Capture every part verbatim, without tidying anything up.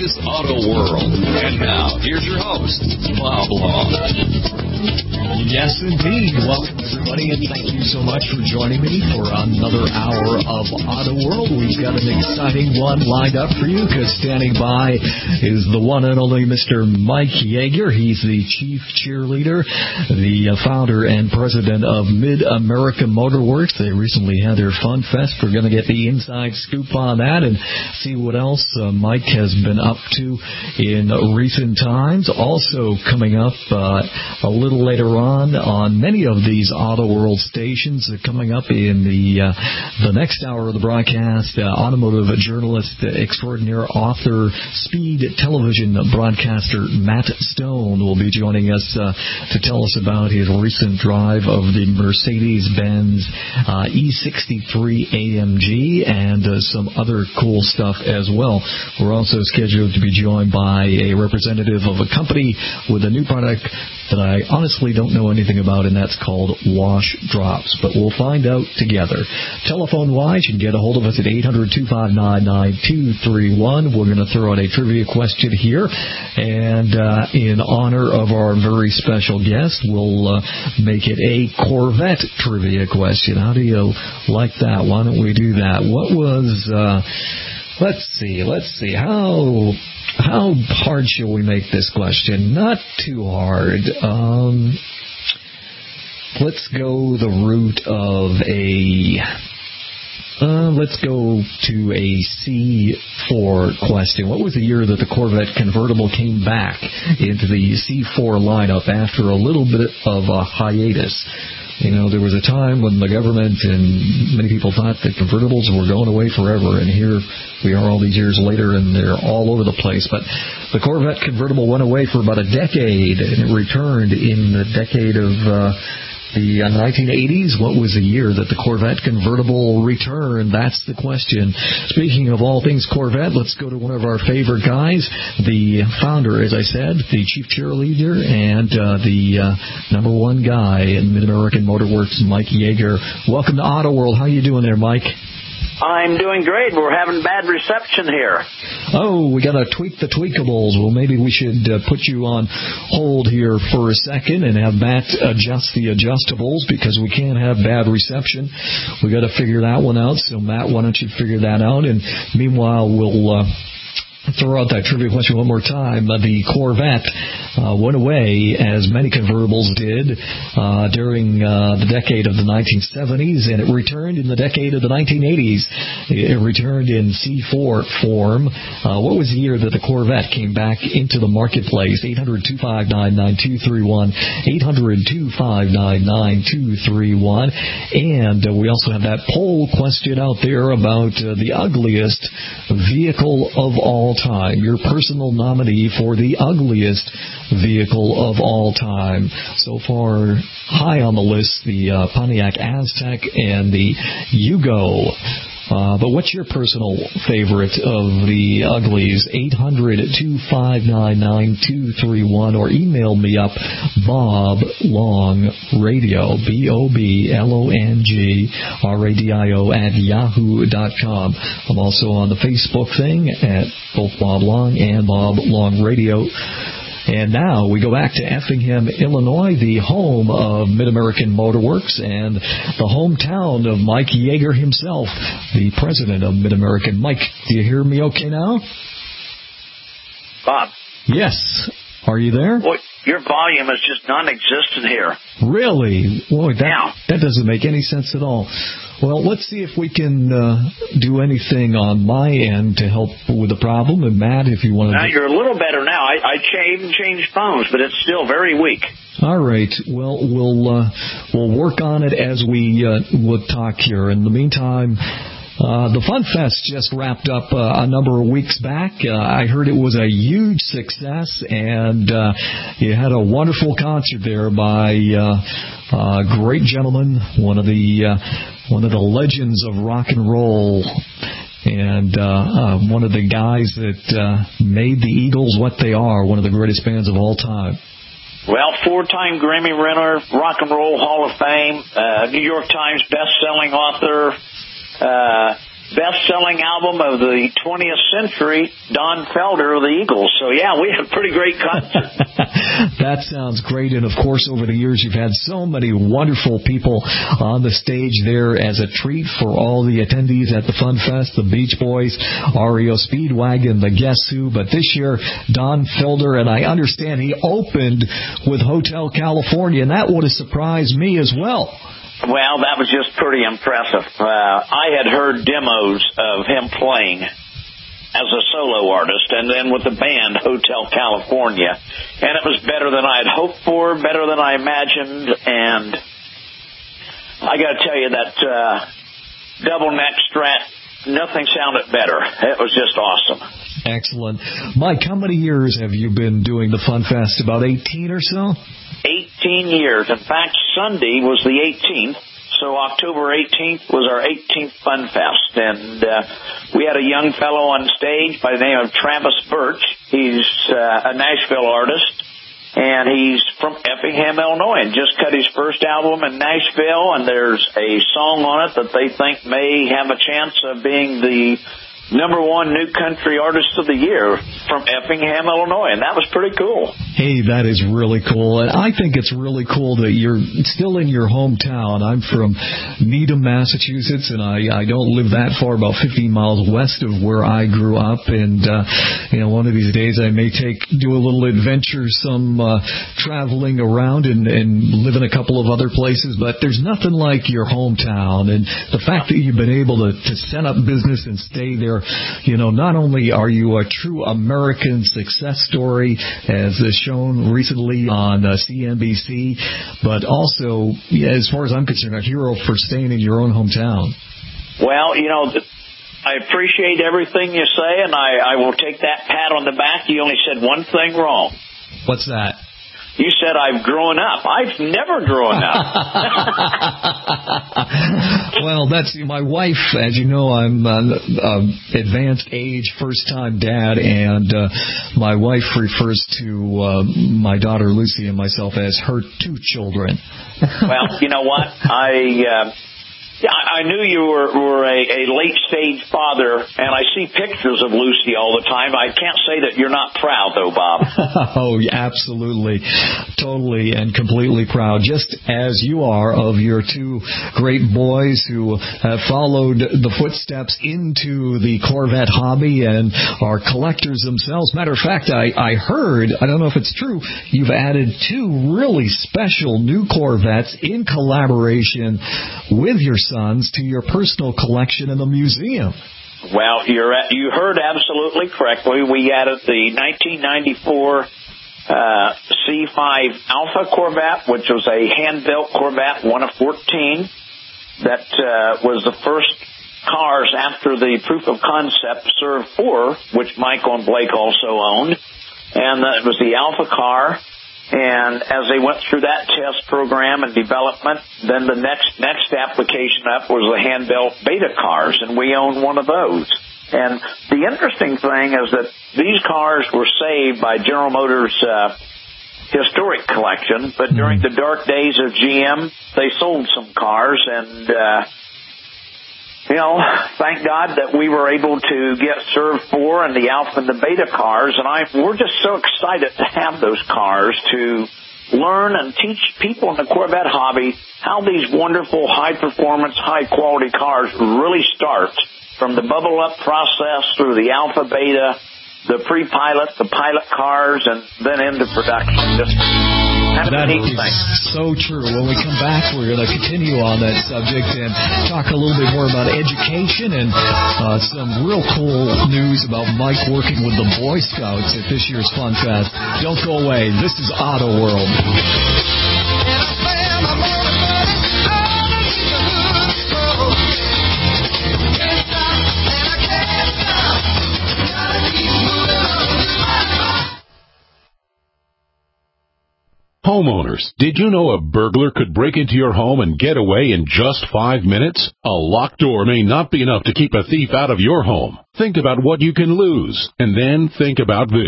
biggest auto world. And now, here's your host, Bob Long. Yes, indeed. Welcome, everybody, and thank you so much for joining me for another hour of Auto World. We've got an exciting one lined up for you, because standing by is the one and only Mister Mike Yeager. He's the chief cheerleader, the founder and president of Mid-America Motorworks. They recently had their Fun Fest. We're going to get the inside scoop on that and see what else uh, Mike has been up to in recent times. Also coming up uh, a little later on on many of these Auto World stations, uh, coming up in the uh, the next hour of the broadcast, uh, automotive journalist extraordinaire, author, speed television broadcaster Matt Stone will be joining us uh, to tell us about his recent drive of the Mercedes-Benz uh, E sixty-three A M G and uh, some other cool stuff as well. We're also scheduled to be joined by a representative of a company with a new product that I honestly don't know anything about, and that's called Wash Drops. But we'll find out together. Telephone-wise, you can get a hold of us at eight hundred, two five nine, nine two three one. We're going to throw out a trivia question here, and uh, in honor of our very special guest, we'll uh, make it a Corvette trivia question. How do you like that? Why don't we do that? What was... Uh, let's see, let's see. How... How hard shall we make this question? Not too hard. Um, let's go the route of a... Uh, let's go to a C four question. What was the year that the Corvette convertible came back into the C four lineup after a little bit of a hiatus? You know, there was a time when the government and many people thought that convertibles were going away forever, and here we are all these years later, and they're all over the place. But the Corvette convertible went away for about a decade, and it returned in the decade of uh, the uh, nineteen eighties. What was the year that the Corvette convertible returned? That's the question. Speaking of all things Corvette, let's go to one of our favorite guys, the founder, as I said, the chief cheerleader, and uh, the uh, number one guy in Mid-American Motorworks, Mike Yeager. Welcome to Auto World. How you doing there, Mike? I'm doing great. We're having bad reception here. Oh, we got to tweak the tweakables. Well, maybe we should uh, put you on hold here for a second and have Matt adjust the adjustables, because we can't have bad reception. We got to figure that one out. So, Matt, why don't you figure that out? And meanwhile, we'll... Uh, throw out that trivia question one more time. Uh, the Corvette uh, went away, as many convertibles did, uh, during uh, the decade of the nineteen seventies, and it returned in the decade of the nineteen eighties. It returned in C four form. Uh, what was the year that the Corvette came back into the marketplace? eight hundred, two five nine, nine two three one, eight hundred, two five nine, nine two three one. And uh, we also have that poll question out there about uh, the ugliest vehicle of all time, your personal nominee for the ugliest vehicle of all time. So far, high on the list, the uh, Pontiac Aztek and the Yugo. Uh, but what's your personal favorite of the uglies? eight hundred, two five nine, nine two three one, or email me up, Bob Long Radio, B O B L O N G R A D I O at yahoo dot com. I'm also on the Facebook thing at both Bob Long and Bob Long Radio. And now we go back to Effingham, Illinois, the home of Mid-American Motorworks and the hometown of Mike Yeager himself, the president of Mid-American. Mike, do you hear me okay now? Bob. Yes. Are you there? Boy, your volume is just non-existent here. Really? Boy, that, yeah. that doesn't make any sense at all. Well, let's see if we can uh, do anything on my end to help with the problem. And, Matt, if you want to... Now, you're a little better now. I, I even changed phones, but it's still very weak. All right. Well, we'll, uh, we'll work on it as we uh, would talk here. In the meantime... Uh, the Fun Fest just wrapped up uh, a number of weeks back. Uh, I heard it was a huge success, and uh, you had a wonderful concert there by uh, a great gentleman, one of the uh, one of the legends of rock and roll, and uh, uh, one of the guys that uh, made the Eagles what they are, one of the greatest bands of all time. Well, four-time Grammy winner, Rock and Roll Hall of Fame, uh, New York Times best-selling author. Uh, best-selling album of the twentieth century, Don Felder of the Eagles. So, yeah, we had a pretty great concert. That sounds great. And, of course, over the years, you've had so many wonderful people on the stage there as a treat for all the attendees at the Fun Fest, the Beach Boys, R E O Speedwagon, the Guess Who. But this year, Don Felder, and I understand he opened with Hotel California, and that would have surprised me as well. Well, that was just pretty impressive. Uh, I had heard demos of him playing as a solo artist, and then with the band Hotel California, and it was better than I had hoped for, better than I imagined, and I got to tell you that uh, double neck strat, nothing sounded better. It was just awesome. Excellent. Mike, how many years have you been doing the Fun Fest? About eighteen or so? eighteen years. In fact, Sunday was the eighteenth, so October eighteenth was our eighteenth Fun Fest. And uh, we had a young fellow on stage by the name of Travis Birch. He's uh, a Nashville artist, and he's from Effingham, Illinois, and just cut his first album in Nashville, and there's a song on it that they think may have a chance of being the number one new country artist of the year from Effingham, Illinois, and that was pretty cool. Hey, that is really cool, and I think it's really cool that you're still in your hometown. I'm from Needham, Massachusetts, and I, I don't live that far, about fifteen miles west of where I grew up, and uh, you know, one of these days I may take do a little adventure, some uh, traveling around and, and live in a couple of other places, but there's nothing like your hometown, and the fact that you've been able to, to set up business and stay there. You know, not only are you a true American success story, as is shown recently on uh, C N B C, but also, yeah, as far as I'm concerned, a hero for staying in your own hometown. Well, you know, I appreciate everything you say, and I, I will take that pat on the back. You only said one thing wrong. What's that? You said I've grown up. I've never grown up. Well, that's my wife. As you know, I'm an uh, advanced age, first-time dad, and uh, my wife refers to uh, my daughter Lucy and myself as her two children. Well, you know what? I... Uh, Yeah, I knew you were, were a, a late-stage father, and I see pictures of Lucy all the time. I can't say that you're not proud, though, Bob. Oh, absolutely. Totally and completely proud, just as you are of your two great boys who have followed the footsteps into the Corvette hobby and are collectors themselves. Matter of fact, I, I heard, I don't know if it's true, you've added two really special new Corvettes in collaboration with your sons to your personal collection in the museum. Well, you're at, you heard absolutely correctly. We added the nineteen ninety-four uh, C five Alpha Corvette, which was a hand-built Corvette, one of fourteen, that uh, was the first cars after the proof of concept Serve four, which Michael and Blake also owned. And uh, it was the Alpha car. And as they went through that test program and development, then the next next application up was the hand-built Beta cars, and we own one of those. And the interesting thing is that these cars were saved by General Motors' uh, historic collection, but during the dark days of G M, they sold some cars, and uh, you know, thank God that we were able to get Serve four and the Alpha and the Beta cars, and I we're just so excited to have those cars to learn and teach people in the Corvette hobby how these wonderful, high-performance, high-quality cars really start from the bubble-up process through the Alpha, Beta, the pre-pilot, the pilot cars, and then into production. Just kind of that a neat is thing. So true. When we come back, we're going to continue on that subject and talk a little bit more about education and uh, some real cool news about Mike working with the Boy Scouts at this year's Fun Fest. Don't go away. This is Auto World. Homeowners, did you know a burglar could break into your home and get away in just five minutes? A locked door may not be enough to keep a thief out of your home. Think about what you can lose, and then think about this.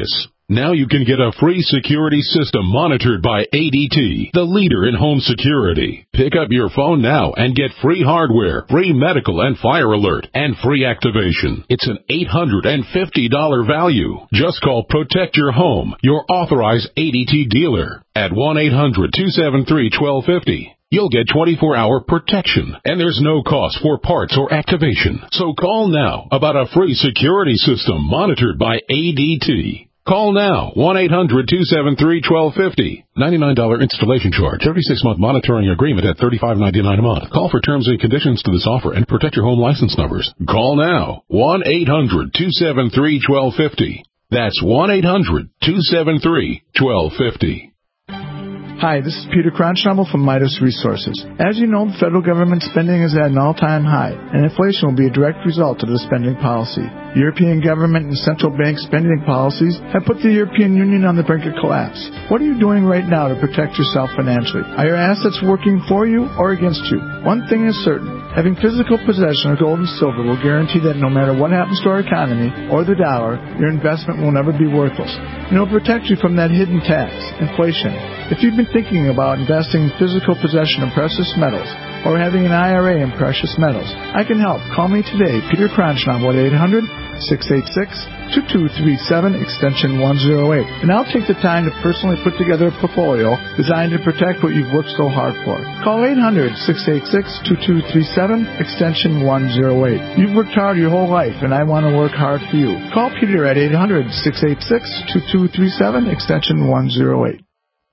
Now you can get a free security system monitored by A D T, the leader in home security. Pick up your phone now and get free hardware, free medical and fire alert, and free activation. It's an eight hundred fifty dollars value. Just call Protect Your Home, your authorized A D T dealer, at one eight hundred two seven three one two five zero. You'll get twenty-four hour protection, and there's no cost for parts or activation. So call now about a free security system monitored by A D T. Call now, one eight hundred two seven three one two five zero. ninety-nine dollars installation charge. thirty-six month monitoring agreement at thirty-five ninety-nine a month. Call for terms and conditions to this offer and protect your home license numbers. Call now, one eight hundred two seven three one two five zero. That's one eight hundred two seven three one two five zero. Hi, this is Peter Cronschnabel from Midas Resources. As you know, the federal government spending is at an all-time high, and inflation will be a direct result of the spending policy. European government and central bank spending policies have put the European Union on the brink of collapse. What are you doing right now to protect yourself financially? Are your assets working for you or against you? One thing is certain. Having physical possession of gold and silver will guarantee that no matter what happens to our economy or the dollar, your investment will never be worthless. And it will protect you from that hidden tax, inflation. If you've been thinking about investing in physical possession of precious metals or having an I R A in precious metals, I can help. Call me today, Peter Cronschnabel, at eight hundred six eight six two two three seven, extension one oh eight. And I'll take the time to personally put together a portfolio designed to protect what you've worked so hard for. Call eight hundred six eight six two two three seven, extension one oh eight. You've worked hard your whole life, and I want to work hard for you. Call Peter at eight hundred six eight six two two three seven, extension one oh eight.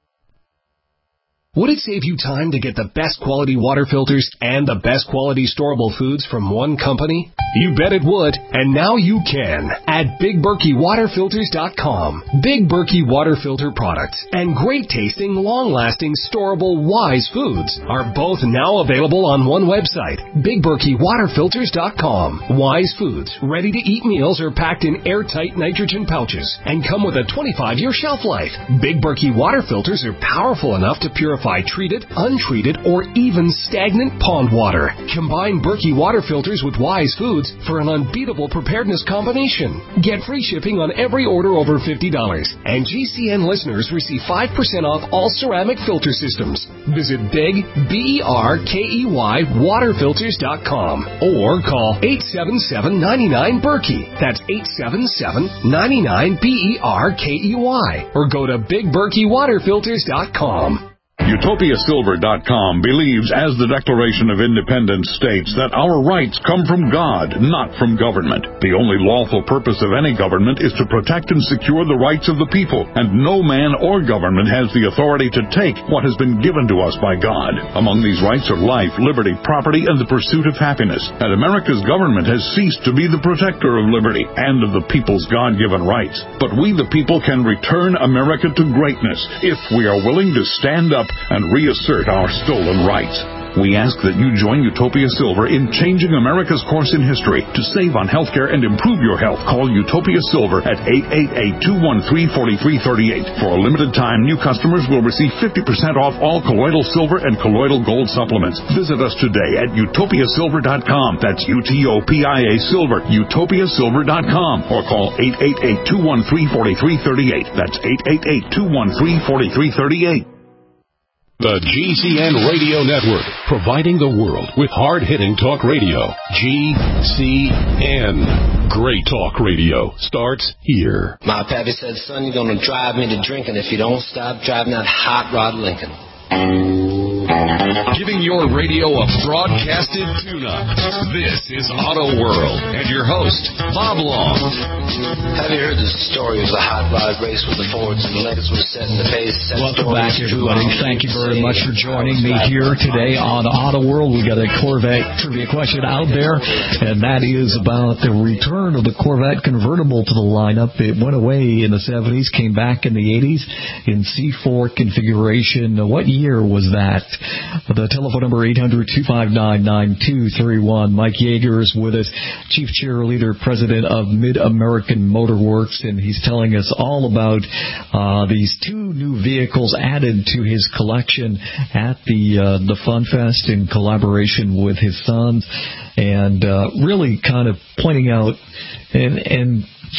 Would it save you time to get the best quality water filters and the best quality storable foods from one company? You bet it would, and now you can at Big Berkey Water Filters dot com. Big Berkey Water Filter products and great tasting, long-lasting, storable Wise foods are both now available on one website, Big Berkey Water Filters dot com. Wise foods, ready-to-eat meals are packed in airtight nitrogen pouches and come with a twenty-five year shelf life. Big Berkey Water Filters are powerful enough to purify treated, untreated, or even stagnant pond water. Combine Berkey Water Filters with Wise Foods for an unbeatable preparedness combination. Get free shipping on every order over fifty dollars. And G C N listeners receive five percent off all ceramic filter systems. Visit Big, B E R K E Y, Water Filters dot com or call eight seven seven, nine nine, Berkey. That's eight seven seven, nine nine, B E R K E Y. Or go to Big Berkey Water Filters dot com. Utopia Silver dot com believes, as the Declaration of Independence states, that our rights come from God, not from government. The only lawful purpose of any government is to protect and secure the rights of the people, and no man or government has the authority to take what has been given to us by God. Among these rights are life, liberty, property, and the pursuit of happiness. And America's government has ceased to be the protector of liberty and of the people's God-given rights. But we, the people, can return America to greatness if we are willing to stand up and reassert our stolen rights. We ask that you join Utopia Silver in changing America's course in history. To save on healthcare and improve your health, call Utopia Silver at eight eight eight, two one three, four three three eight. For a limited time, new customers will receive fifty percent off all colloidal silver and colloidal gold supplements. Visit us today at Utopia Silver dot com. That's U T O P I A Silver, Utopia Silver dot com. Or call eight eight eight, two one three, four three three eight. That's eight eight eight, two one three, four three three eight. The G C N Radio Network, providing the world with hard-hitting talk radio. G C N. Great talk radio starts here. My pappy said, son, you're going to drive me to drinking if you don't stop driving that hot rod Lincoln. Giving your radio a broadcasted tune-up. This is Auto World and your host, Bob Long. Have you heard the story of the hot rod race with the Fords and the Lincolns were setting the pace? Welcome back, everybody. Thank you very much for joining me here today on Auto World. We got a Corvette trivia question out there, and that is about the return of the Corvette convertible to the lineup. It went away in the seventies, came back in the eighties in C four configuration. What year was that? The telephone number eight hundred, two five nine, nine two three one. Mike Yeager is with us, Chief Cheerleader, President of Mid-American Motor Works, and he's telling us all about uh, these two new vehicles added to his collection at the uh, the Fun Fest in collaboration with his sons, and uh, really kind of pointing out and and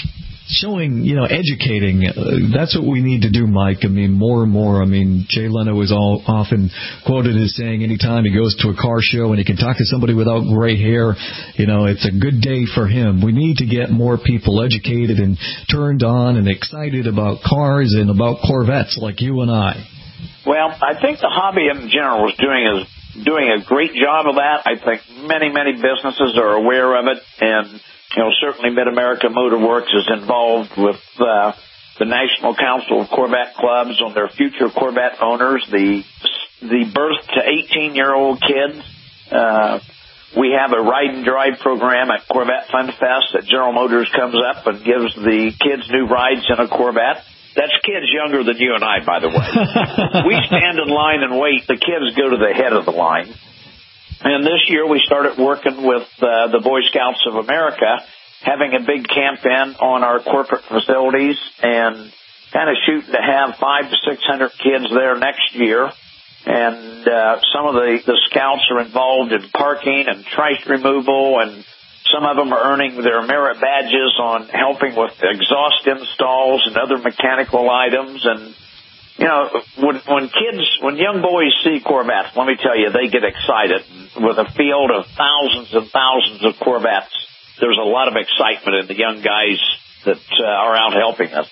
showing, you know, educating. Uh, that's what we need to do, Mike. I mean, more and more. I mean, Jay Leno is all often quoted as saying anytime he goes to a car show and he can talk to somebody without gray hair, you know, it's a good day for him. We need to get more people educated and turned on and excited about cars and about Corvettes like you and I. Well, I think the hobby in general is doing is doing a great job of that. I think many, many businesses are aware of it, and you know, certainly Mid-America Motor Works is involved with uh, the National Council of Corvette Clubs on their future Corvette owners, the the birth to eighteen-year-old kids. Uh, we have a ride and drive program at Corvette Fun Fest that General Motors comes up and gives the kids new rides in a Corvette. That's kids younger than you and I, by the way. We stand in line and wait. The kids go to the head of the line. And this year we started working with uh, the Boy Scouts of America, having a big camp-in on our corporate facilities and kind of shooting to have five to six hundred kids there next year. And uh, some of the, the scouts are involved in parking and trash removal, and some of them are earning their merit badges on helping with exhaust installs and other mechanical items. And you know, when, when kids, when young boys see Corvettes, let me tell you, they get excited. With a field of thousands and thousands of Corvettes, there's a lot of excitement in the young guys that uh, are out helping us.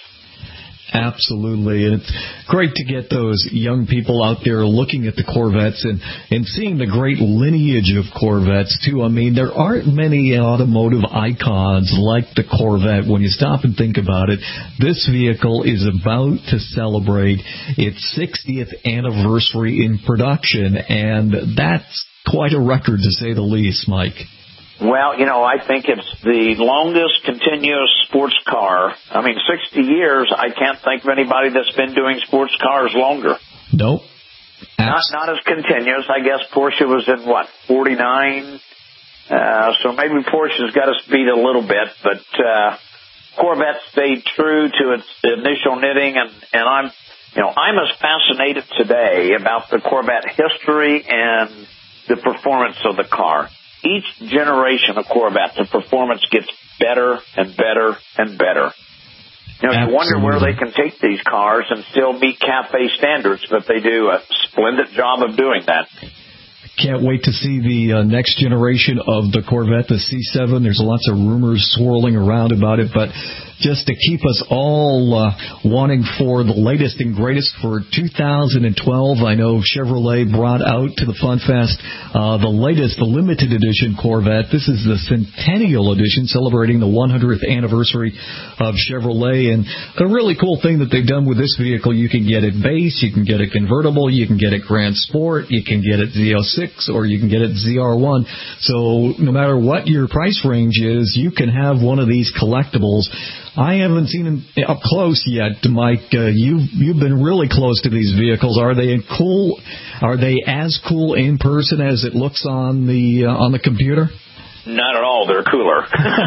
Absolutely. And it's great to get those young people out there looking at the Corvettes and, and seeing the great lineage of Corvettes, too. I mean, there aren't many automotive icons like the Corvette. When you stop and think about it, this vehicle is about to celebrate its sixtieth anniversary in production, and that's quite a record, to say the least, Mike. Well, you know, I think it's the longest continuous sports car. I mean, sixty years, I can't think of anybody that's been doing sports cars longer. Nope. Not not as continuous. I guess Porsche was in, what, forty-nine? Uh, so maybe Porsche's got us beat a little bit, but uh, Corvette stayed true to its initial knitting, and, and I'm, you know, I'm as fascinated today about the Corvette history and the performance of the car. Each generation of Corvette, the performance gets better and better and better. You know, you wonder where they can take these cars and still meet cafe standards, but they do a splendid job of doing that. Can't wait to see the uh, next generation of the Corvette, the C seven. There's lots of rumors swirling around about it, but just to keep us all uh, wanting for the latest and greatest for two thousand twelve, I know Chevrolet brought out to the Fun Fest uh, the latest, the limited edition Corvette. This is the Centennial Edition, celebrating the one hundredth anniversary of Chevrolet. And the really cool thing that they've done with this vehicle, you can get it base, you can get it convertible, you can get it Grand Sport, you can get it Z oh six, or you can get it Z R one. So no matter what your price range is, you can have one of these collectibles. I haven't seen them up close yet, Mike. Uh, you've you've been really close to these vehicles. Are they cool? Are they as cool in person as it looks on the uh, on the computer? Not at all. They're cooler.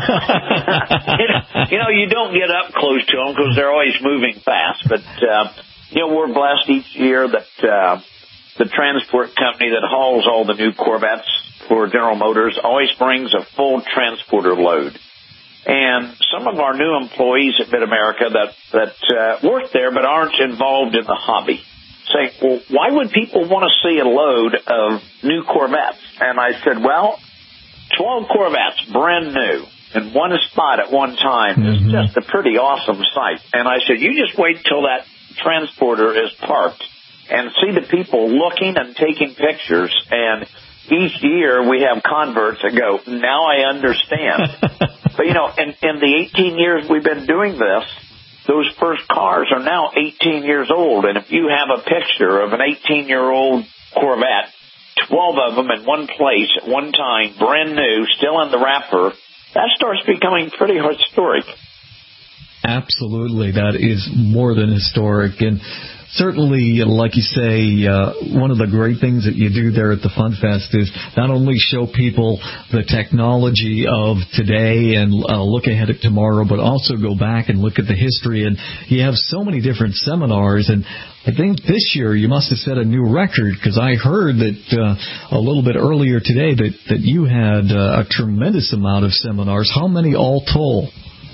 you, know, you know, you don't get up close to them because they're always moving fast. But uh, you know, we're blessed each year that uh, the transport company that hauls all the new Corvettes for General Motors always brings a full transporter load. And some of our new employees at Mid-America that, that uh, work there but aren't involved in the hobby say, well, why would people want to see a load of new Corvettes? And I said, well, twelve Corvettes, brand new, in one spot at one time is mm-hmm. just a pretty awesome sight. And I said, you just wait till that transporter is parked and see the people looking and taking pictures. And each year we have converts that go, now I understand. But, you know, in, in the eighteen years we've been doing this, those first cars are now eighteen years old. And if you have a picture of an eighteen-year-old Corvette, twelve of them in one place at one time, brand new, still in the wrapper, that starts becoming pretty historic. Absolutely. That is more than historic. And certainly, like you say, uh, one of the great things that you do there at the Fun Fest is not only show people the technology of today and uh, look ahead at tomorrow, but also go back and look at the history. And you have so many different seminars. And I think this year you must have set a new record, because I heard that uh, a little bit earlier today that, that you had uh, a tremendous amount of seminars. How many all told?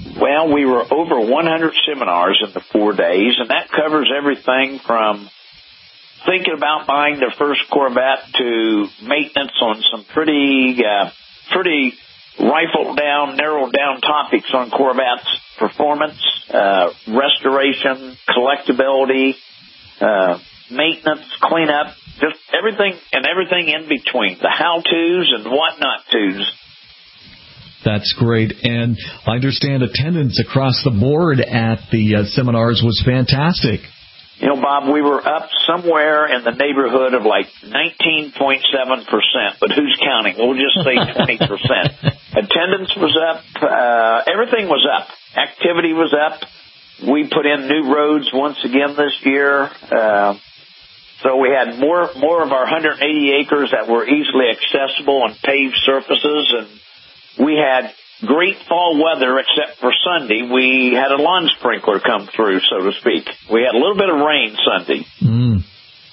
Well, we were over one hundred seminars in the four days, and that covers everything from thinking about buying their first Corvette to maintenance on some pretty, uh, pretty rifled down, narrowed down topics on Corvettes: performance, uh, restoration, collectability, uh, maintenance, cleanup, just everything and everything in between, the how-tos and what-not-tos. That's great. And I understand attendance across the board at the uh, seminars was fantastic. You know, Bob, we were up somewhere in the neighborhood of like nineteen point seven percent, but who's counting? We'll just say twenty percent. Attendance was up. Uh, everything was up. Activity was up. We put in new roads once again this year. Uh, so we had more, more of our one hundred eighty acres that were easily accessible on paved surfaces, and we had great fall weather, except for Sunday. We had a lawn sprinkler come through, so to speak. We had a little bit of rain Sunday. Mm.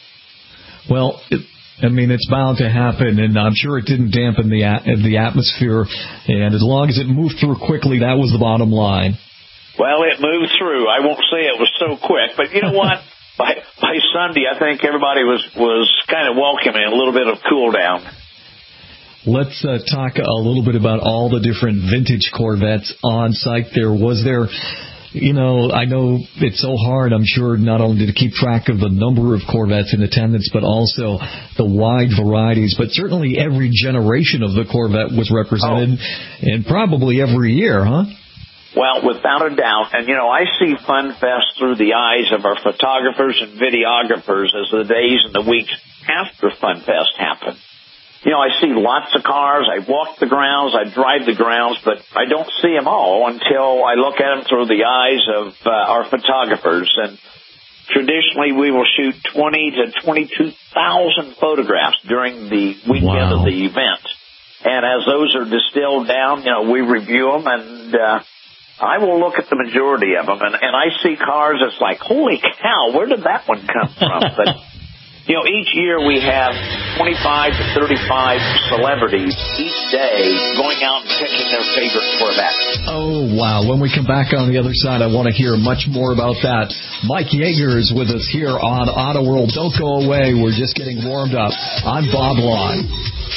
Well, it, I mean, it's bound to happen, and I'm sure it didn't dampen the the atmosphere. And as long as it moved through quickly, that was the bottom line. Well, it moved through. I won't say it was so quick, but you know what? by by Sunday, I think everybody was was kind of welcoming a little bit of cool down. Let's uh, talk a little bit about all the different vintage Corvettes on site there. Was there, you know, I know it's so hard, I'm sure, not only to keep track of the number of Corvettes in attendance, but also the wide varieties. But certainly every generation of the Corvette was represented, oh. and probably every year, huh? Well, without a doubt. And, you know, I see Fun Fest through the eyes of our photographers and videographers as the days and the weeks after Fun Fest happen. You know, I see lots of cars, I walk the grounds, I drive the grounds, but I don't see them all until I look at them through the eyes of uh, our photographers. And traditionally, we will shoot twenty to twenty-two thousand photographs during the weekend wow. of the event. And as those are distilled down, you know, we review them, and uh, I will look at the majority of them. And, and I see cars that's like, holy cow, where did that one come from? But you know, each year we have twenty-five to thirty-five celebrities each day going out and picking their favorite Corvette. Oh, wow. When we come back on the other side, I want to hear much more about that. Mike Yeager is with us here on Auto World. Don't go away. We're just getting warmed up. I'm Bob Long.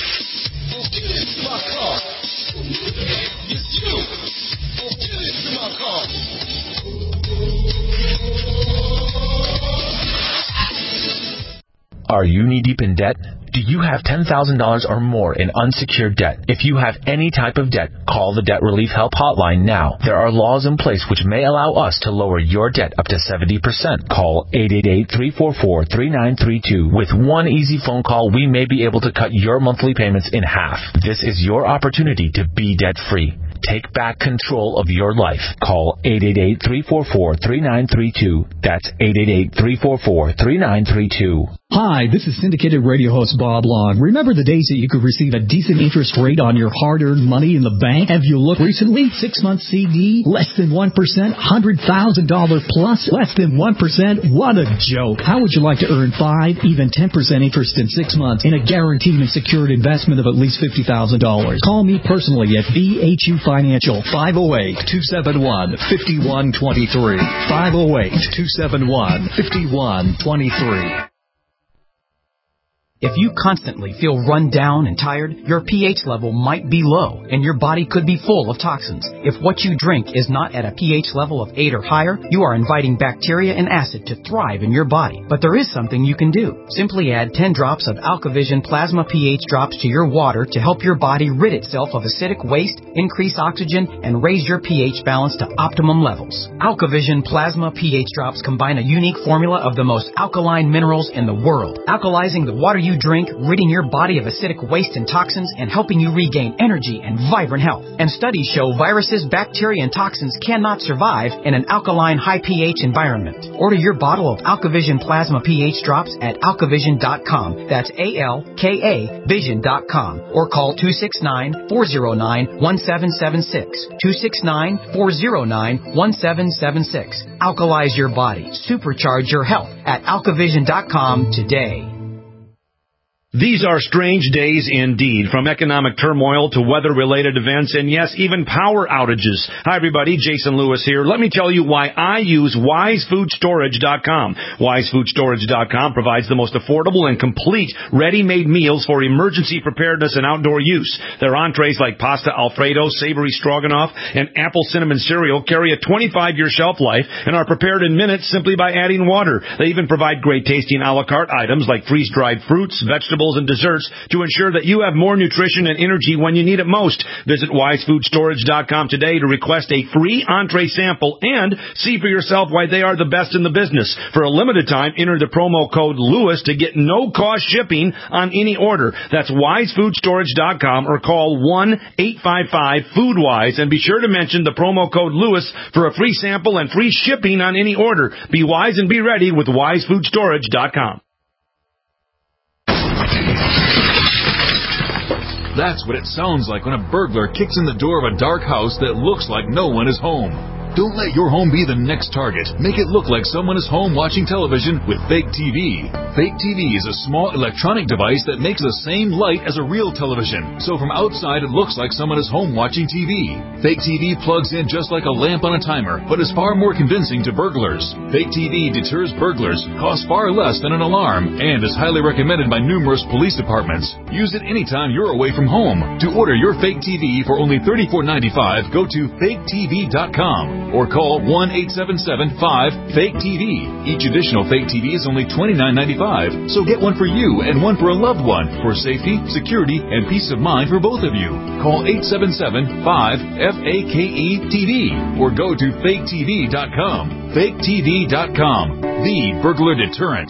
Are you knee-deep in debt? Do you have ten thousand dollars or more in unsecured debt? If you have any type of debt, call the Debt Relief Help Hotline now. There are laws in place which may allow us to lower your debt up to seventy percent. Call eight eight eight, three four four, three nine three two. With one easy phone call, we may be able to cut your monthly payments in half. This is your opportunity to be debt-free. Take back control of your life. Call eight eight eight, three four four, three nine three two. That's eight eight eight, three four four, three nine three two. Hi, this is syndicated radio host Bob Long. Remember the days that you could receive a decent interest rate on your hard-earned money in the bank? Have you looked recently? Six-month C D? Less than one percent? one hundred thousand dollars plus? Less than one percent? What a joke. How would you like to earn five, even ten percent interest in six months in a guaranteed and secured investment of at least fifty thousand dollars? Call me personally at B H U Financial, five oh eight, two seven one, five one two three, five oh eight, two seven one, five one two three. If you constantly feel run down and tired, your pH level might be low and your body could be full of toxins. If what you drink is not at a pH level of eight or higher, you are inviting bacteria and acid to thrive in your body. But there is something you can do. Simply add ten drops of AlkaVision Plasma pH drops to your water to help your body rid itself of acidic waste, increase oxygen, and raise your pH balance to optimum levels. AlkaVision Plasma pH drops combine a unique formula of the most alkaline minerals in the world, alkalizing the water you drink, ridding your body of acidic waste and toxins, and helping you regain energy and vibrant health. And studies show viruses, bacteria, and toxins cannot survive in an alkaline, high pH environment. Order your bottle of AlkaVision Plasma pH drops at alkavision dot com. That's A L K A vision dot com. Or call two six nine, four oh nine, one seven seven six. two six nine, four oh nine, one seven seven six. Alkalize your body. Supercharge your health at alkavision dot com today. These are strange days indeed, from economic turmoil to weather-related events and, yes, even power outages. Hi, everybody. Jason Lewis here. Let me tell you why I use wise food storage dot com. wise food storage dot com provides the most affordable and complete ready-made meals for emergency preparedness and outdoor use. Their entrees like pasta Alfredo, savory stroganoff, and apple cinnamon cereal carry a twenty-five year shelf life and are prepared in minutes simply by adding water. They even provide great-tasting a la carte items like freeze-dried fruits, vegetables, and desserts to ensure that you have more nutrition and energy when you need it most. Visit wise food storage dot com today to request a free entree sample and see for yourself why they are the best in the business. For a limited time, enter the promo code Lewis to get no-cost shipping on any order. That's wise food storage dot com or call one eight five five food wise and be sure to mention the promo code Lewis for a free sample and free shipping on any order. Be wise and be ready with wise food storage dot com. That's what it sounds like when a burglar kicks in the door of a dark house that looks like no one is home. Don't let your home be the next target. Make it look like someone is home watching television with Fake T V. Fake T V is a small electronic device that makes the same light as a real television. So from outside, it looks like someone is home watching T V. Fake T V plugs in just like a lamp on a timer, but is far more convincing to burglars. Fake T V deters burglars, costs far less than an alarm, and is highly recommended by numerous police departments. Use it anytime you're away from home. To order your Fake T V for only thirty-four ninety-five, go to fake T V dot com. Or call one eight seven seven five fake T V. Each additional Fake T V is only twenty-nine ninety-five, so get one for you and one for a loved one for safety, security, and peace of mind for both of you. Call eight seven seven five F A K E T V or go to fake T V dot com. fake T V dot com, the burglar deterrent.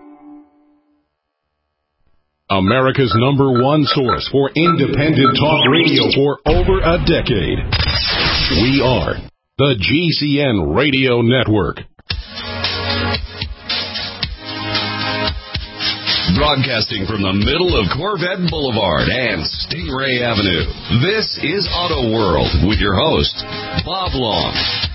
America's number one source for independent talk radio for over a decade. We are the G C N Radio Network. Broadcasting from the middle of Corvette Boulevard and Stingray Avenue, this is Auto World with your host, Bob Long.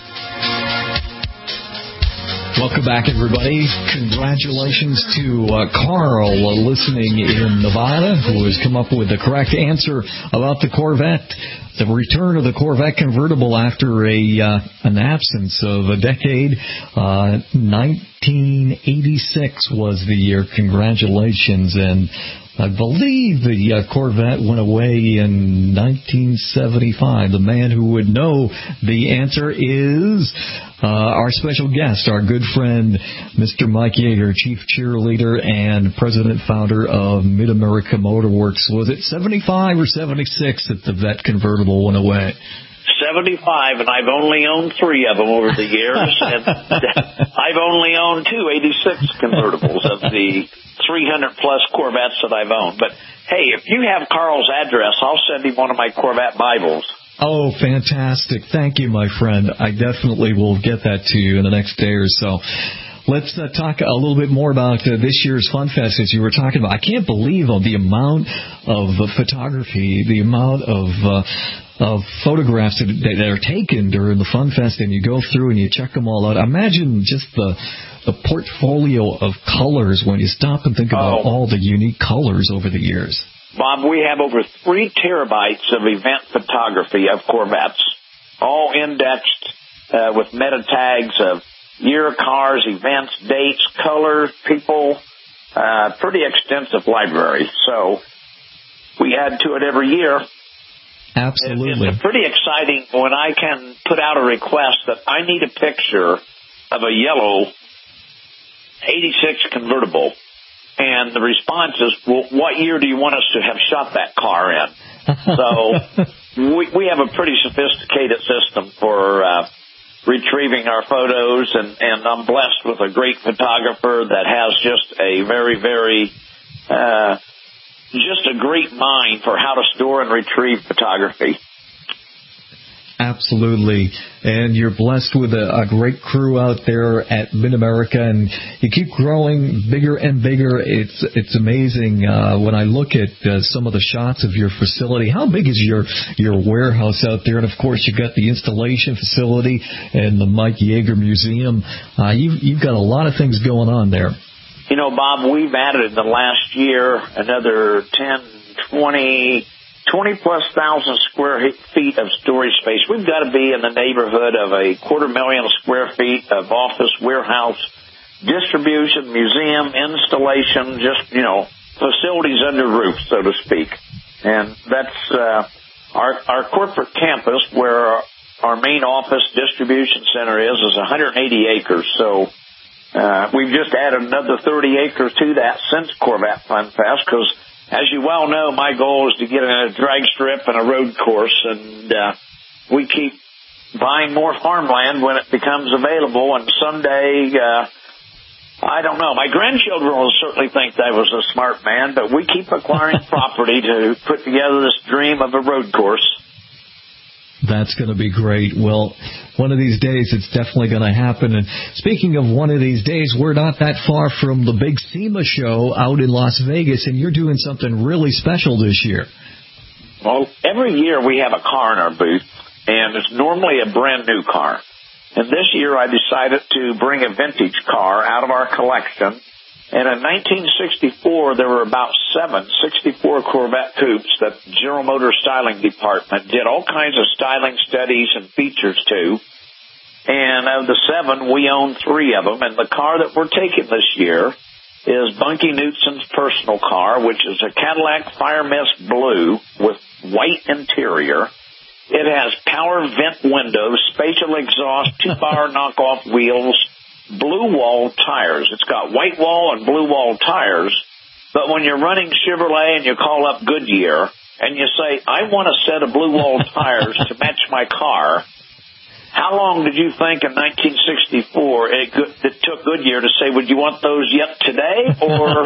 Welcome back, everybody. Congratulations to uh, Carl uh, listening in Nevada, who has come up with the correct answer about the Corvette. The return of the Corvette convertible after a uh, an absence of a decade. Uh, nineteen eighty-six was the year. Congratulations. And I believe the uh, Corvette went away in nineteen seventy-five. The man who would know the answer is uh, our special guest, our good friend, Mister Mike Yeager, chief cheerleader and president founder of Mid-America Motor Works. Was it seventy-five or seventy-six that the Vette convertible went away? seventy-five, and I've only owned three of them over the years. And I've only ownned two eighty-six convertibles of the three hundred plus Corvettes that I've owned. But, hey, if you have Carl's address, I'll send him one of my Corvette Bibles. Oh, fantastic. Thank you, my friend. I definitely will get that to you in the next day or so. Let's uh, talk a little bit more about uh, this year's Fun Fest, as you were talking about. I can't believe uh, the amount of uh, photography, the amount of uh, of photographs that, that are taken during the Fun Fest, and you go through and you check them all out. Imagine just the the portfolio of colors when you stop and think about oh. all the unique colors over the years. Bob, we have over three terabytes of event photography of Corvettes, all indexed uh, with meta tags of year, cars, events, dates, colors, people, uh, pretty extensive library. So we add to it every year. Absolutely. It's pretty exciting when I can put out a request that I need a picture of a yellow eighty-six convertible. And the response is, well, what year do you want us to have shot that car in? So we, we have a pretty sophisticated system for uh, retrieving our photos, and, and I'm blessed with a great photographer that has just a very, very, uh, just a great mind for how to store and retrieve photography. Absolutely. And you're blessed with a, a great crew out there at Mid-America, and you keep growing bigger and bigger. It's it's amazing uh, when I look at uh, some of the shots of your facility. How big is your, your warehouse out there? And, of course, you've got the installation facility and the Mike Yeager Museum. Uh, you've, you've got a lot of things going on there. you know, Bob, we've added in the last year another ten, twenty, twenty plus thousand square feet of storage space. We've got to be in the neighborhood of a quarter million square feet of office, warehouse, distribution, museum, installation, just, you know, facilities under roof, so to speak. And that's uh, our, our corporate campus where our main office distribution center is, is one hundred eighty acres. So uh, we've just added another thirty acres to that since Corvette Fun Fest because, as you well know, my goal is to get in a drag strip and a road course, and uh, we keep buying more farmland when it becomes available, and someday, uh, I don't know, my grandchildren will certainly think I was a smart man, but we keep acquiring property to put together this dream of a road course. That's going to be great. Well, one of these days it's definitely going to happen. And speaking of one of these days, we're not that far from the big SEMA show out in Las Vegas, and you're doing something really special this year. Well, every year we have a car in our booth, and it's normally a brand new car. And this year I decided to bring a vintage car out of our collection. And in nineteen sixty-four, there were about seven sixty-four Corvette coupes that the General Motors Styling Department did all kinds of styling studies and features to. And of the seven, we own three of them. And the car that we're taking this year is Bunky Knudsen's personal car, which is a Cadillac Fire Mist Blue with white interior. It has power vent windows, spatial exhaust, two-power knockoff wheels, blue wall tires. It's got white wall and blue wall tires, but when you're running Chevrolet and you call up Goodyear and you say, I want a set of blue wall tires to match my car, how long did you think in nineteen sixty-four it, it took Goodyear to say, would you want those yet today? Or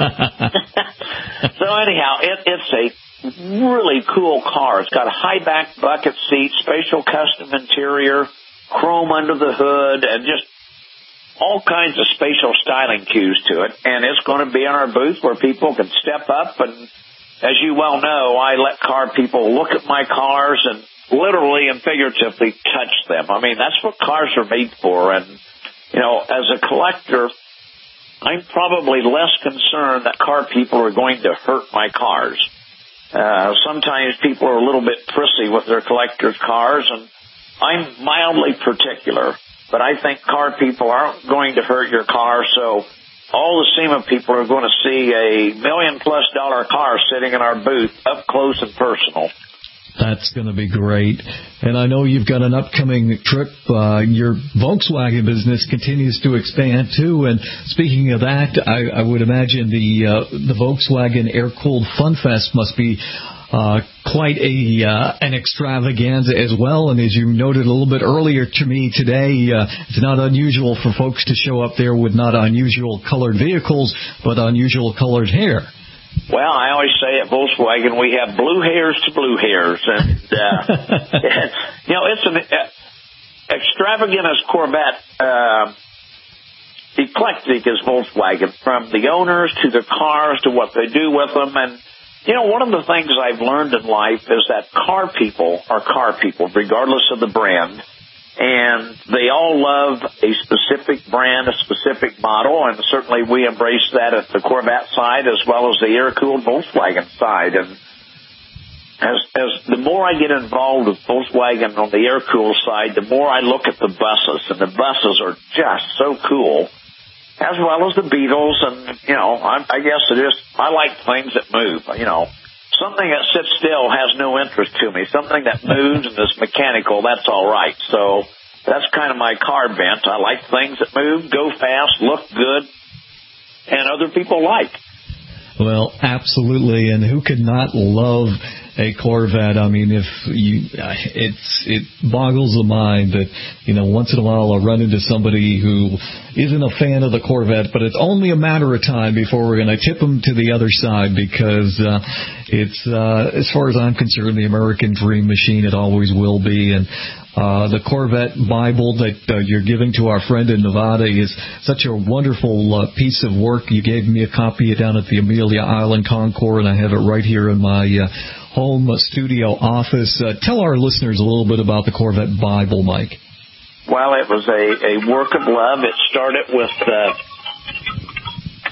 So anyhow, it, it's a really cool car. It's got a high back bucket seat, spatial custom interior, chrome under the hood, and just all kinds of spatial styling cues to it. And it's going to be in our booth where people can step up. And as you well know, I let car people look at my cars and literally and figuratively touch them. I mean, that's what cars are made for. And, you know, as a collector, I'm probably less concerned that car people are going to hurt my cars. Uh, sometimes people are a little bit prissy with their collector's cars, and I'm mildly particular. But I think car people aren't going to hurt your car, so all the SEMA people are going to see a million-plus dollar car sitting in our booth up close and personal. That's going to be great. And I know you've got an upcoming trip. Uh, your Volkswagen business continues to expand, too. And speaking of that, I, I would imagine the uh, the Volkswagen Air-Cooled Fun Fest must be uh, quite a uh, an extravaganza as well. And as you noted a little bit earlier to me today, uh, it's not unusual for folks to show up there with not unusual colored vehicles, but unusual colored hair. Well, I always say at Volkswagen we have blue hairs to blue hairs, and uh, you know, it's an uh, extravagant as Corvette, uh, eclectic as Volkswagen, from the owners to the cars to what they do with them. And you know, one of the things I've learned in life is that car people are car people, regardless of the brand. And they all love a specific brand, a specific model, and certainly we embrace that at the Corvette side as well as the air-cooled Volkswagen side. And as, as the more I get involved with Volkswagen on the air-cooled side, the more I look at the buses, and the buses are just so cool, as well as the Beetles. And, you know, I, I guess it is, I like things that move, you know. Something that sits still has no interest to me. Something that moves and is mechanical, that's all right. So that's kind of my car bent. I like things that move, go fast, look good, and other people like. Well, absolutely. And who could not love a Corvette? I mean, if you, it's, it boggles the mind that, you know, once in a while I'll run into somebody who isn't a fan of the Corvette, but it's only a matter of time before we're going to tip them to the other side, because uh, it's, uh, as far as I'm concerned, the American dream machine. It always will be. And Uh, the Corvette Bible that uh, you're giving to our friend in Nevada is such a wonderful uh, piece of work. You gave me a copy down at the Amelia Island Concours, and I have it right here in my uh, home studio office. Uh, tell our listeners a little bit about the Corvette Bible, Mike. Well, it was a, a work of love. It started with uh,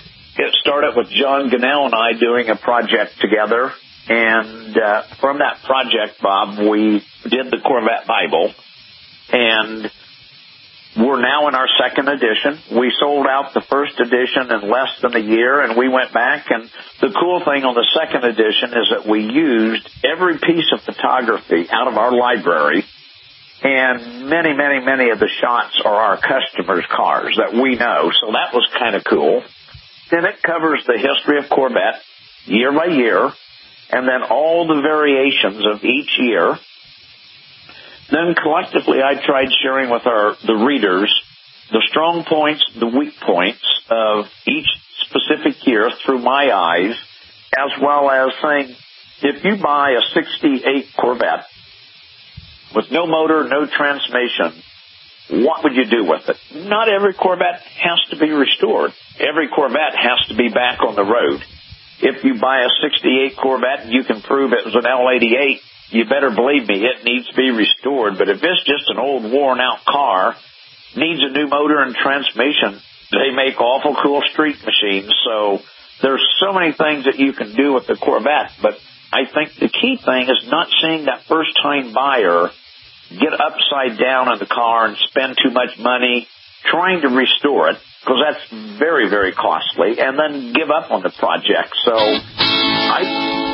it started with John Gunnell and I doing a project together. And uh, from that project, Bob, we did the Corvette Bible. And we're now in our second edition. We sold out the first edition in less than a year, and we went back. And the cool thing on the second edition is that we used every piece of photography out of our library, and many, many, many of the shots are our customers' cars that we know. So that was kind of cool. Then it covers the history of Corvette year by year, and then all the variations of each year. Then collectively, I tried sharing with our the readers the strong points, the weak points of each specific year through my eyes, as well as saying, if you buy a sixty-eight Corvette with no motor, no transmission, what would you do with it? Not every Corvette has to be restored. Every Corvette has to be back on the road. If you buy a sixty-eight Corvette and you can prove it was an L eighty-eight, you better believe me, it needs to be restored. But if it's just an old worn-out car, needs a new motor and transmission, they make awful cool street machines. So there's so many things that you can do with the Corvette. But I think the key thing is not seeing that first-time buyer get upside down in the car and spend too much money trying to restore it, because that's very, very costly, and then give up on the project. So I...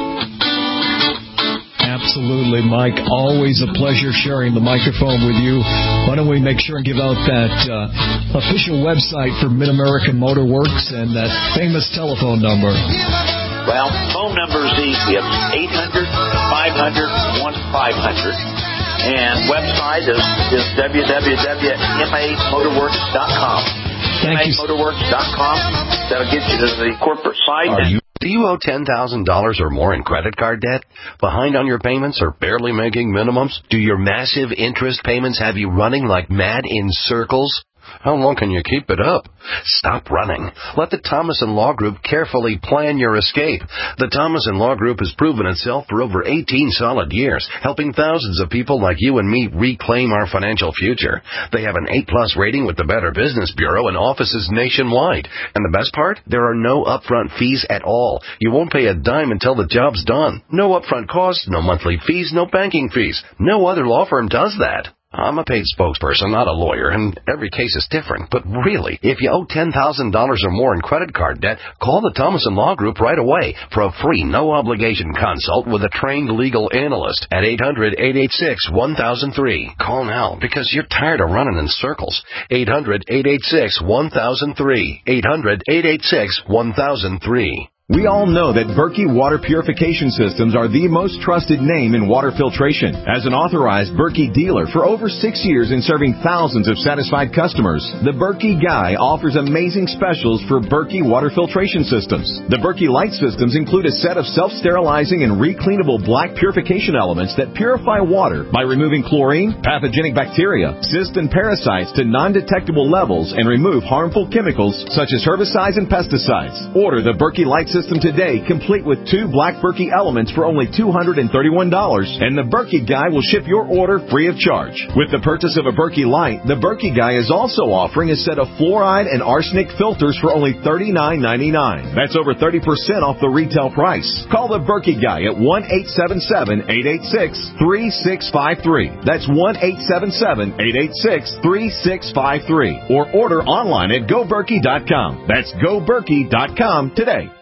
Absolutely, Mike. Always a pleasure sharing the microphone with you. Why don't we make sure and give out that uh, official website for Mid-American Motor Works and that famous telephone number? Well, phone number is easy. It's eight hundred, five hundred, fifteen hundred. And website is, is w w w dot m a motorworks dot com. Thank M A motorworks dot com. That'll get you to the corporate site. Are you Do you owe ten thousand dollars or more in credit card debt? Behind on your payments or barely making minimums? Do your massive interest payments have you running like mad in circles? How long can you keep it up? Stop running. Let the Thomas and Law Group carefully plan your escape. The Thomas and Law Group has proven itself for over eighteen solid years, helping thousands of people like you and me reclaim our financial future. They have an A plus rating with the Better Business Bureau and offices nationwide. And the best part? There are no upfront fees at all. You won't pay a dime until the job's done. No upfront costs, no monthly fees, no banking fees. No other law firm does that. I'm a paid spokesperson, not a lawyer, and every case is different. But really, if you owe ten thousand dollars or more in credit card debt, call the Thomas and Law Group right away for a free, no-obligation consult with a trained legal analyst at eight hundred, eight eight six, one thousand three. Call now because you're tired of running in circles. eight hundred, eight eight six, one thousand three. eight hundred, eight eight six, one thousand three. We all know that Berkey Water Purification Systems are the most trusted name in water filtration. As an authorized Berkey dealer for over six years and serving thousands of satisfied customers, the Berkey Guy offers amazing specials for Berkey Water Filtration Systems. The Berkey Light Systems include a set of self-sterilizing and recleanable black purification elements that purify water by removing chlorine, pathogenic bacteria, cysts, and parasites to non-detectable levels and remove harmful chemicals such as herbicides and pesticides. Order the Berkey Light Systems today, complete with two black Berkey elements for only two hundred thirty-one dollars, and the Berkey Guy will ship your order free of charge. With the purchase of a Berkey Light, the Berkey Guy is also offering a set of fluoride and arsenic filters for only thirty-nine ninety-nine. That's over thirty percent off the retail price. Call the Berkey Guy at one eight seven seven, eight eight six, three six five three. That's one eight seven seven, eight eight six, three six five three. Or order online at go berkey dot com. That's go berkey dot com today.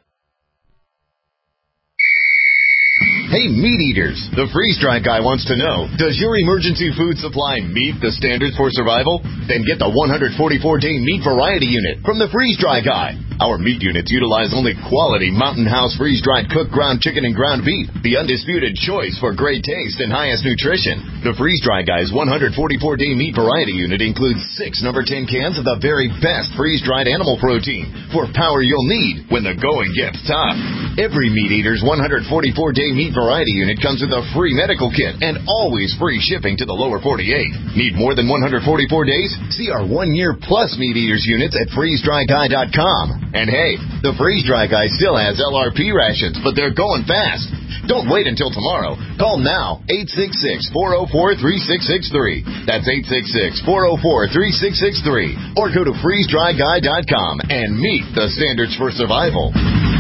Hey, meat eaters, the freeze-dry guy wants to know, does your emergency food supply meet the standards for survival? Then get the one hundred forty-four day meat variety unit from the freeze-dry guy. Our meat units utilize only quality Mountain House freeze-dried cooked ground chicken and ground beef, the undisputed choice for great taste and highest nutrition. The freeze-dry guy's one hundred forty-four day meat variety unit includes six number ten cans of the very best freeze-dried animal protein for power you'll need when the going gets tough. Every meat eater's one hundred forty-four day meat variety unit comes with a free medical kit and always free shipping to the lower forty-eight. Need more than one hundred forty-four days? See our one year plus meat eaters units at freeze dry guy dot com. And hey, the freeze-dry guy still has L R P rations, but they're going fast. Don't wait until tomorrow. Call now, eight six six, four oh four, three six six three. That's eight six six, four oh four, three six six three. Or go to freeze dry guy dot com and meet the standards for survival.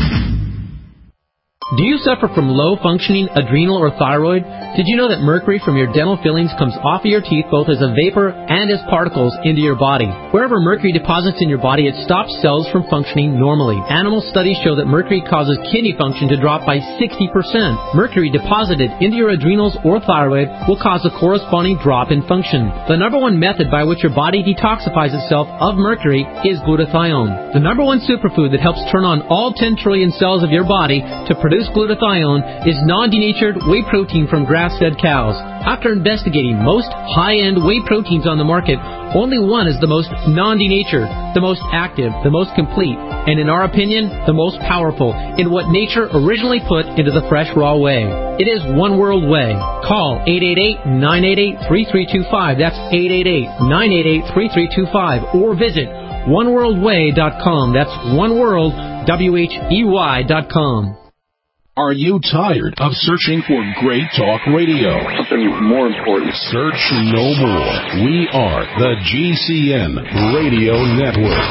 Do you suffer from low-functioning adrenal or thyroid? Did you know that mercury from your dental fillings comes off of your teeth both as a vapor and as particles into your body? Wherever mercury deposits in your body, it stops cells from functioning normally. Animal studies show that mercury causes kidney function to drop by sixty percent. Mercury deposited into your adrenals or thyroid will cause a corresponding drop in function. The number one method by which your body detoxifies itself of mercury is glutathione. The number one superfood that helps turn on all ten trillion cells of your body to produce glutathione is non-denatured whey protein from grass-fed cows. After investigating most high-end whey proteins on the market, only one is the most non-denatured, the most active, the most complete, and in our opinion, the most powerful in what nature originally put into the fresh raw whey. It is One World Whey. Call eight eight eight, nine eight eight, three three two five. That's eight eight eight, nine eight eight, three three two five. Or visit one world way dot com. That's oneworld, W H E Y dot com. Are you tired of searching for great talk radio? Something more important. Search no more. We are the G C N Radio Network.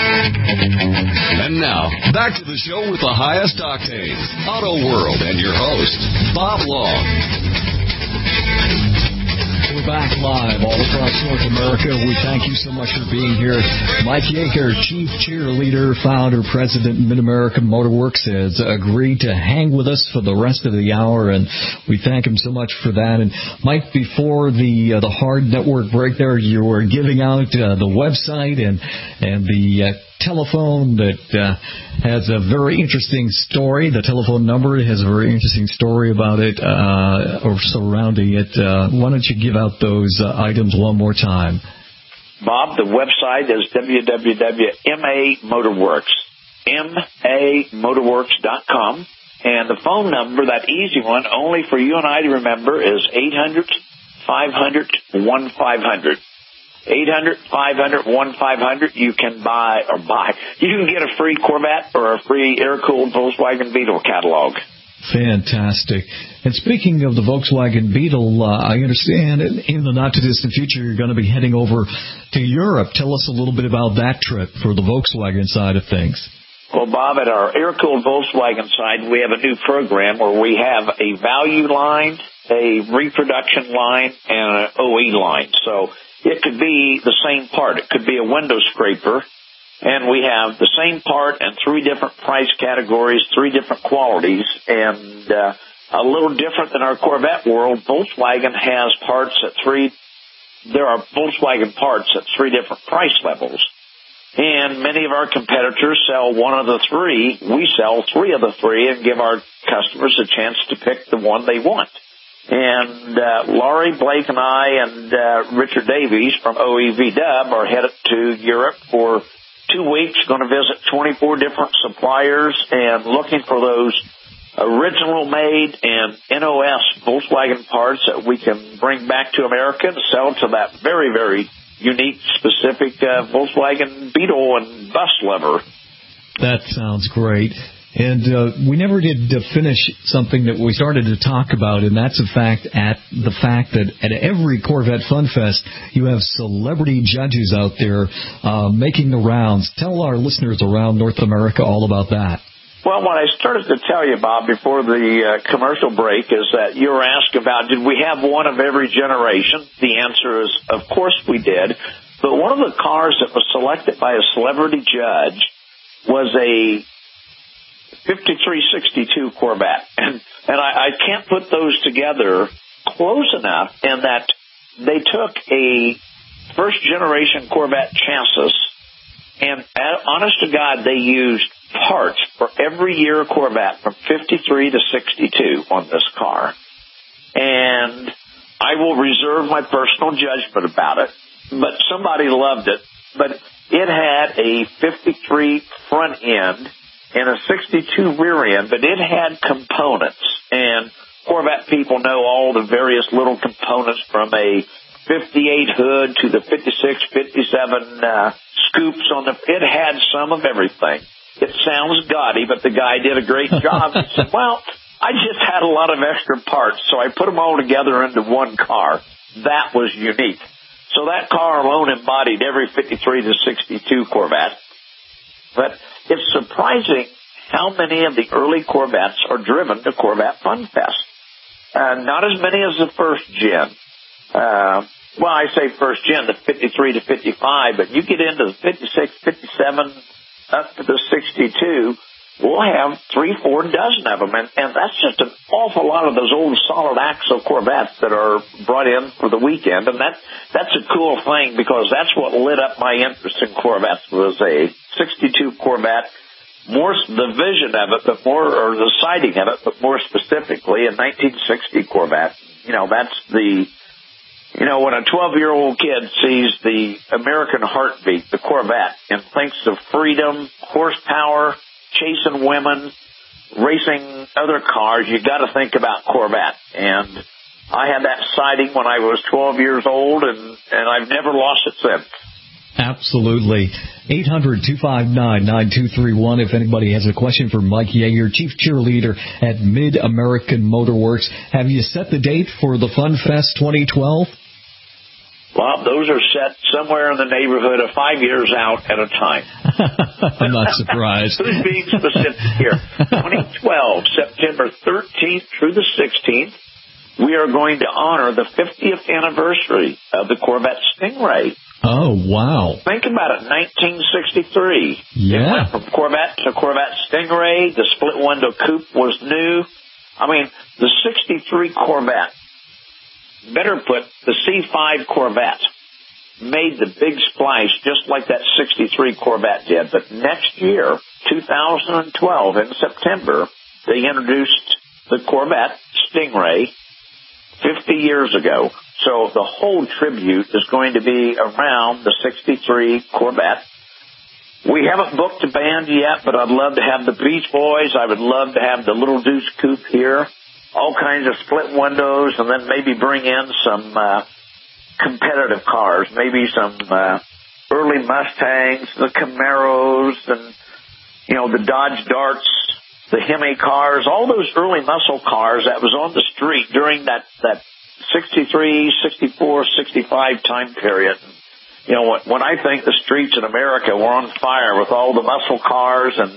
And now, back to the show with the highest octane, Auto World, and your host, Bob Long. We're back live all across North America. We thank you so much for being here. Mike Yeager, Chief Cheerleader, Founder, President, Mid-American Motor Works, has agreed to hang with us for the rest of the hour, and we thank him so much for that. And Mike, before the uh, the hard network break there, you were giving out uh, the website and, and the uh, telephone that uh, has a very interesting story. The telephone number has a very interesting story about it uh, or surrounding it. Uh, why don't you give out those uh, items one more time? Bob, the website is w w w dot m a motorworks, M A motorworks dot com. And the phone number, that easy one, only for you and I to remember, is eight hundred, five hundred, fifteen hundred. eight hundred, five hundred, fifteen hundred. You can buy, or buy, you can get a free Corvette or a free air-cooled Volkswagen Beetle catalog. Fantastic. And speaking of the Volkswagen Beetle, uh, I understand in the not-too-distant future you're going to be heading over to Europe. Tell us a little bit about that trip for the Volkswagen side of things. Well, Bob, at our air-cooled Volkswagen side, we have a new program where we have a value line, a reproduction line, and an O E line. So it could be the same part. It could be a window scraper, and we have the same part and three different price categories, three different qualities, and uh, a little different than our Corvette world. Volkswagen has parts at three, there are Volkswagen parts at three different price levels, and many of our competitors sell one of the three. We sell three of the three and give our customers a chance to pick the one they want. And uh, Laurie, Blake, and I, and uh, Richard Davies from O E V Dub are headed to Europe for two weeks, going to visit twenty-four different suppliers and looking for those original made and N O S Volkswagen parts that we can bring back to America and sell to that very, very unique, specific uh, Volkswagen Beetle and bus lover. That sounds great. And uh, we never did uh, finish something that we started to talk about, and that's the fact at the fact that at every Corvette Fun Fest, you have celebrity judges out there uh, making the rounds. Tell our listeners around North America all about that. Well, what I started to tell you, Bob, before the uh, commercial break is that you were asked about, did we have one of every generation? The answer is, of course we did. But one of the cars that was selected by a celebrity judge was a fifty-three sixty-two Corvette, and and I, I can't put those together close enough in that they took a first generation Corvette chassis, and uh, honest to God, they used parts for every year of Corvette from fifty-three to sixty-two on this car, and I will reserve my personal judgment about it, but somebody loved it. But it had a fifty-three front end and a sixty-two rear end, but it had components, and Corvette people know all the various little components from a fifty-eight hood to the fifty-six, fifty-seven uh, scoops on the, it had some of everything. It sounds gaudy, but the guy did a great job. He said, well, I just had a lot of extra parts, so I put them all together into one car. That was unique. So that car alone embodied every fifty-three to sixty-two Corvette. But it's surprising how many of the early Corvettes are driven to Corvette Fun Fest. Uh, not as many as the first gen. Uh, well, I say first gen, the fifty-three to fifty-five, but you get into the fifty-six, fifty-seven, up to the sixty-two, we'll have three, four dozen of them. And, and that's just an awful lot of those old solid axle Corvettes that are brought in for the weekend. And that that's a cool thing because that's what lit up my interest in Corvettes was a sixty-two Corvette, more the vision of it, but more, or the sighting of it, but more specifically a nineteen sixty Corvette. You know, that's the, you know, when a twelve-year-old kid sees the American heartbeat, the Corvette, and thinks of freedom, horsepower, chasing women, racing other cars, you got to think about Corvette. And I had that sighting when I was twelve years old, and, and I've never lost it since. Absolutely. eight hundred, two five nine, nine two three one if anybody has a question for Mike Yeager, Chief Cheerleader at Mid-American Motor Works. Have you set the date for the Fun Fest twenty twelve? Well, those are set somewhere in the neighborhood of five years out at a time. I'm not surprised. Who's being specific here? twenty twelve, September thirteenth through the sixteenth, we are going to honor the fiftieth anniversary of the Corvette Stingray. Oh, wow. Think about it, nineteen sixty-three. Yeah. It went from Corvette to Corvette Stingray. The split-window coupe was new. I mean, the sixty-three Corvette, better put, the C five Corvette, made the big splash just like that sixty-three Corvette did. But next year, two thousand twelve, in September, they introduced the Corvette Stingray fifty years ago. So the whole tribute is going to be around the sixty-three Corvette. We haven't booked a band yet, but I'd love to have the Beach Boys. I would love to have the Little Deuce Coupe here. All kinds of split windows, and then maybe bring in some uh, competitive cars, maybe some uh, early Mustangs, the Camaros, and, you know, the Dodge Darts, the Hemi cars, all those early muscle cars that was on the street during that, that sixty-three, sixty-four, sixty-five time period. You know, when, when I think the streets in America were on fire with all the muscle cars, and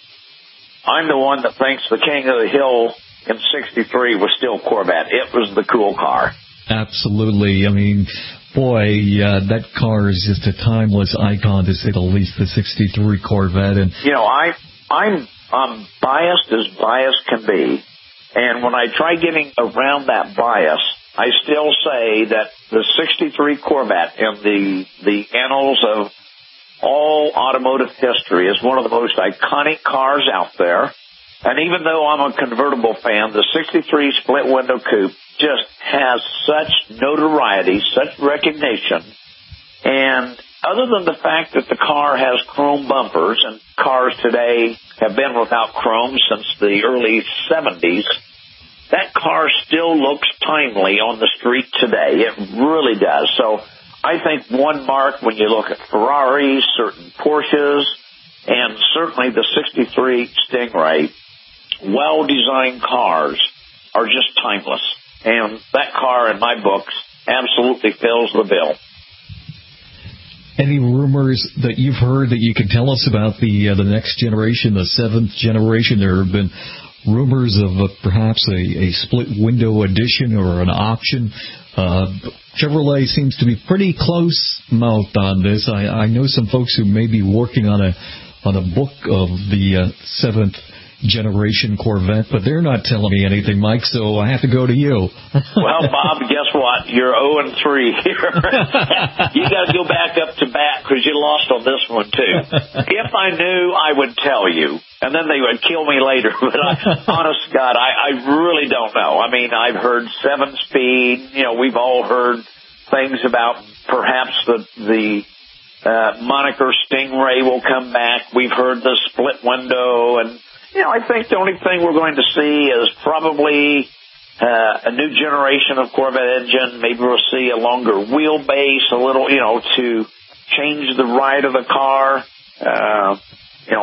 I'm the one that thinks the king of the hill in sixty-three was still Corvette. It was the cool car. Absolutely. I mean, boy, uh, that car is just a timeless icon, to say the least, the sixty-three Corvette. And you know, I, I'm, I'm biased as biased can be. And when I try getting around that bias, I still say that the sixty-three Corvette in the, the annals of all automotive history is one of the most iconic cars out there. And even though I'm a convertible fan, the sixty-three split-window coupe just has such notoriety, such recognition. And other than the fact that the car has chrome bumpers, and cars today have been without chrome since the early seventies, that car still looks timely on the street today. It really does. So I think one mark when you look at Ferraris, certain Porsches, and certainly the sixty-three Stingray, well-designed cars are just timeless. And that car, in my books, absolutely fills the bill. Any rumors that you've heard that you can tell us about the uh, the next generation, the seventh generation? There have been rumors of uh, perhaps a, a split window edition or an option. Uh, Chevrolet seems to be pretty close mouthed on this. I, I know some folks who may be working on a on a book of the uh, seventh generation Corvette, but they're not telling me anything, Mike, so I have to go to you. Well, Bob, guess what? You're oh and three here. You got to go back up to bat because you lost on this one, too. If I knew, I would tell you, and then they would kill me later. But I, honest to God, I, I really don't know. I mean, I've heard seven-speed. You know, we've all heard things about perhaps the the uh, moniker Stingray will come back. We've heard the split window, and you know, I think the only thing we're going to see is probably uh, a new generation of Corvette engine. Maybe we'll see a longer wheelbase, a little, you know, to change the ride of the car. Uh, you know,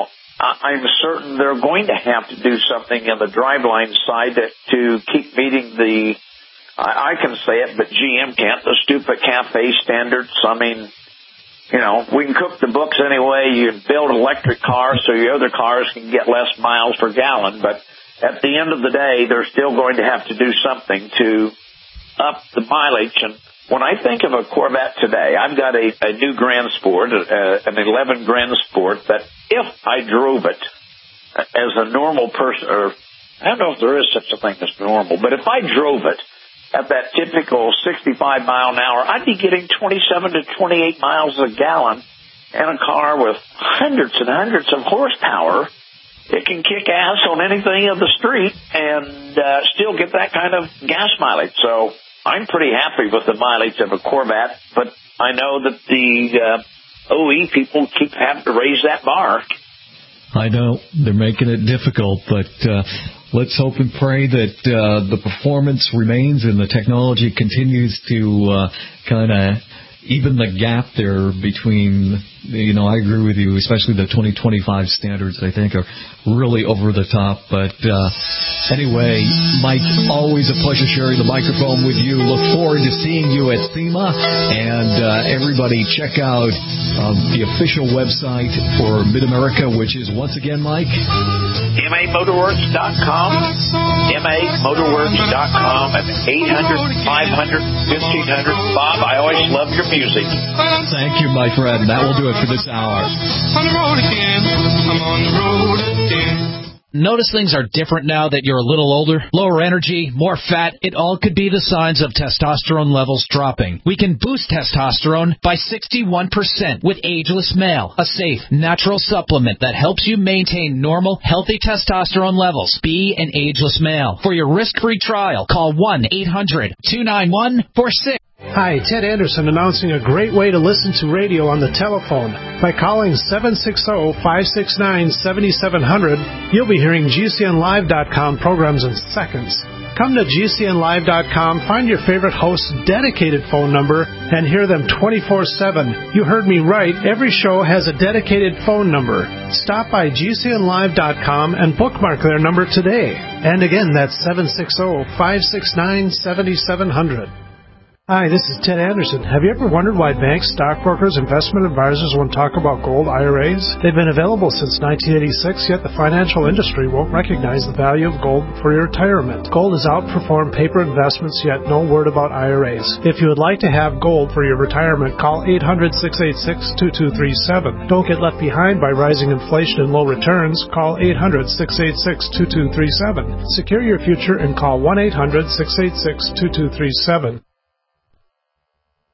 I'm certain they're going to have to do something in the driveline side to, to keep meeting the, I, I can say it, but G M can't, the stupid CAFE standards. I mean, you know, we can cook the books anyway. You build electric cars so your other cars can get less miles per gallon. But at the end of the day, they're still going to have to do something to up the mileage. And when I think of a Corvette today, I've got a, a new Grand Sport, uh, an eleven Grand Sport, that if I drove it as a normal person, or I don't know if there is such a thing as normal, but if I drove it at that typical sixty-five mile an hour, I'd be getting twenty-seven to twenty-eight miles a gallon. And a car with hundreds and hundreds of horsepower, it can kick ass on anything in the street and uh, still get that kind of gas mileage. So I'm pretty happy with the mileage of a Corvette, but I know that the uh, O E people keep having to raise that bar. I know they're making it difficult, but uh, let's hope and pray that uh, the performance remains and the technology continues to uh, kind of even the gap there between, you know, I agree with you, especially the twenty twenty-five standards, I think, are really over the top. But uh, anyway, Mike, always a pleasure sharing the microphone with you. Look forward to seeing you at SEMA. And uh, everybody check out uh, the official website for Mid-America, which is, once again, Mike? M A Motorworks dot com, M A Motorworks dot com, and eight hundred, five hundred, fifteen hundred. Bob, I always love your music. Thank you, my friend. That will do it for this hour. On the road again. I'm on the road again. Notice things are different now that you're a little older? Lower energy, more fat, it all could be the signs of testosterone levels dropping. We can boost testosterone by sixty-one percent with Ageless Male, a safe, natural supplement that helps you maintain normal, healthy testosterone levels. Be an Ageless Male. For your risk-free trial, call one eight hundred, two nine one, four six. Hi, Ted Anderson announcing a great way to listen to radio on the telephone. By calling seven six zero, five six nine, seven seven zero zero, you'll be hearing G C N live dot com programs in seconds. Come to G C N live dot com, find your favorite host's dedicated phone number, and hear them twenty-four seven. You heard me right. Every show has a dedicated phone number. Stop by G C N live dot com and bookmark their number today. And again, that's seven six zero, five six nine, seven seven zero zero. Hi, this is Ted Anderson. Have you ever wondered why banks, stockbrokers, investment advisors won't talk about gold I R As? They've been available since nineteen eighty-six, yet the financial industry won't recognize the value of gold for your retirement. Gold has outperformed paper investments, yet no word about I R As. If you would like to have gold for your retirement, call eight hundred, six eight six, two two three seven. Don't get left behind by rising inflation and low returns. Call eight hundred, six eight six, two two three seven. Secure your future and call one eight hundred, six eight six, two two three seven.